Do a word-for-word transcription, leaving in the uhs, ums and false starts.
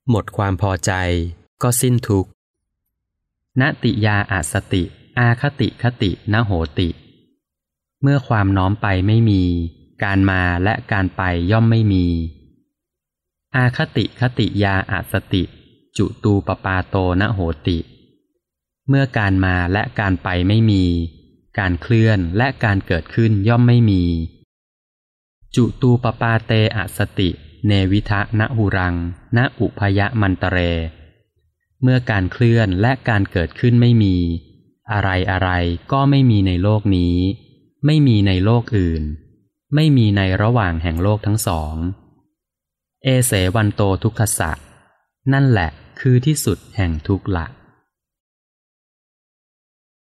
หมดความพอใจก็สิ้นทุกข์นติยาอาสติอาคติคตินโหติเมื่อความน้อมไปไม่มีการมาและการไปย่อมไม่มีอาคติคติยาอาสติจุตูปปาโตนโหติเมื่อการมาและการไปไม่มีการเคลื่อนและการเกิดขึ้นย่อมไม่มีจุตูปปาเตอสติเนวิทะนหุรังนอุพยมันตเรเมื่อการเคลื่อนและการเกิดขึ้นไม่มีอะไรอะไรก็ไม่มีในโลกนี้ไม่มีในโลกอื่นไม่มีในระหว่างแห่งโลกทั้งสองเอเสวันโตทุกขสะนั่นแหละคือที่สุดแห่งทุกข์ละ